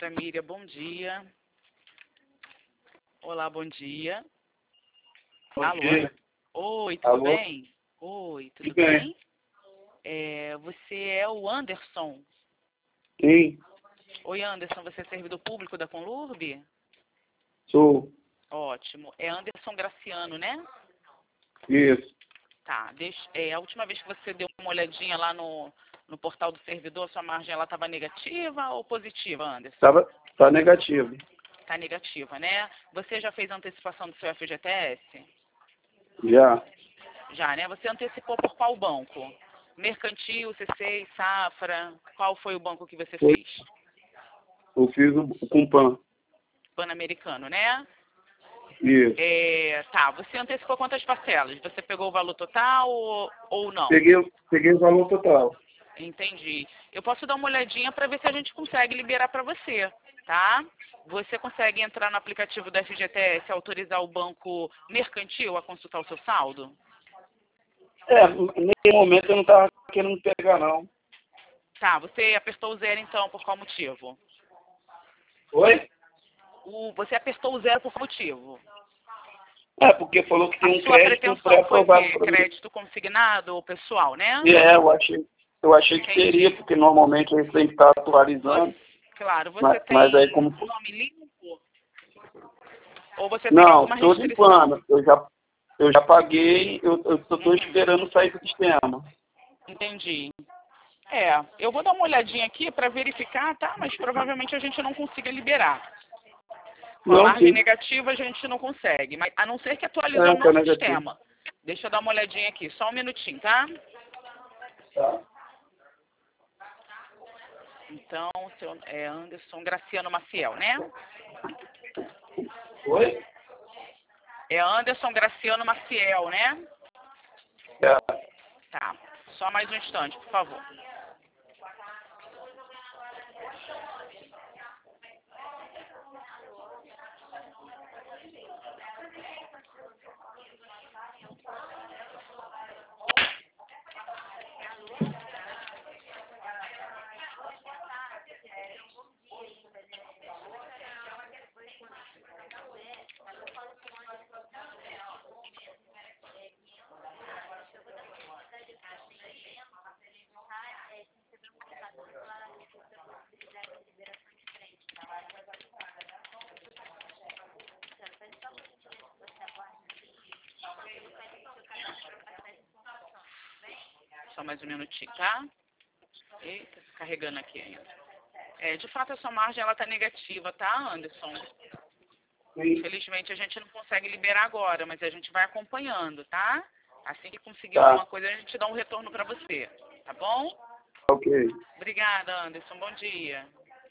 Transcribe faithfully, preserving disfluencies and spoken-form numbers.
doutora Miriam, bom dia. Olá, bom dia. Bom Alô? dia. Oi, tudo Alô? bem? Oi, tudo Tudo bem. bem? É, você é o Anderson? Sim, Oi, Anderson, você é servidor público da Conlurb? sou. Ótimo. É Anderson Graciano, né? Isso. Tá. Deixa, é, a última vez que você deu uma olhadinha lá no, no portal do servidor, sua margem ela estava negativa ou positiva, Anderson? Tava, tá negativo. Está negativa, né? Você já fez a antecipação do seu F G T S? Já. Já, né? Você antecipou por qual banco? Mercantil, C seis, Safra? Qual foi o banco que você Foi. fez? Eu fiz o com PAN. Pan-Americano, né? Isso. É, tá, você antecipou quantas parcelas? Você pegou o valor total ou, ou não? Peguei, peguei o valor total. Entendi. Eu posso dar uma olhadinha para ver se a gente consegue liberar para você, tá? Você consegue entrar no aplicativo da F G T S e autorizar o banco mercantil a consultar o seu saldo? É, nesse momento eu não tava querendo pegar, não. Tá, você apertou o zero então, por qual motivo? Oi? O, você apertou o zero por qual motivo? É, porque falou que A tem um sua crédito pretensão foi o pré-aprovado quê? para mim. Crédito consignado ou pessoal, né? E é, eu achei, eu achei que Entendi. teria, porque normalmente eles têm que estar atualizando. Você, claro, você Mas, tem mas aí como. nome limpo? Ou você tem Não, alguma estou restrição? limpando. Eu já, eu já paguei, eu estou Uhum. esperando sair do sistema. Entendi. É, eu vou dar uma olhadinha aqui para verificar, tá? Mas provavelmente a gente não consiga liberar. Com a Não, margem sim. negativa a gente não consegue, mas a não ser que atualizou É, o tá nosso negativo. sistema. Deixa eu dar uma olhadinha aqui, só um minutinho, tá? Tá. Então, seu, é Anderson Graciano Maciel, né? Oi? É Anderson Graciano Maciel, né? É. Tá. Só mais um instante, por favor. Só mais um minutinho, tá? Eita, carregando aqui ainda. É, de fato, a sua margem ela tá negativa, tá, Anderson? Sim. Infelizmente, a gente não consegue liberar agora, mas a gente vai acompanhando, tá? Assim que conseguir Tá. alguma coisa, a gente dá um retorno para você, tá bom? Ok. Obrigada, Anderson. Bom dia.